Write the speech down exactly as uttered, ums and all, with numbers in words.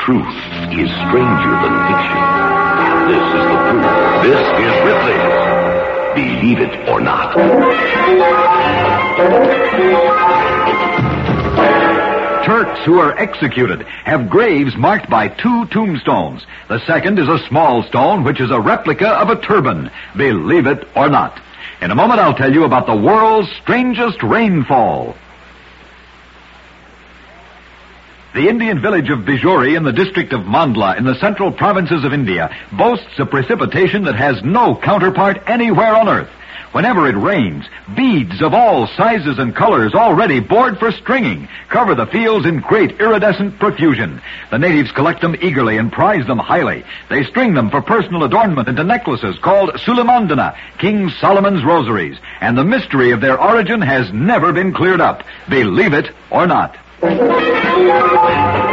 truth is stranger than fiction. This is the proof. This is Ripley's Believe It or Not. Turks who are executed have graves marked by two tombstones. The second is a small stone, which is a replica of a turban. Believe it or not. In a moment, I'll tell you about the world's strangest rainfall. The Indian village of Bijori in the district of Mandla in the central provinces of India boasts a precipitation that has no counterpart anywhere on earth. Whenever it rains, beads of all sizes and colors already bored for stringing cover the fields in great iridescent profusion. The natives collect them eagerly and prize them highly. They string them for personal adornment into necklaces called Sulamandana, King Solomon's rosaries. And the mystery of their origin has never been cleared up. Believe it or not.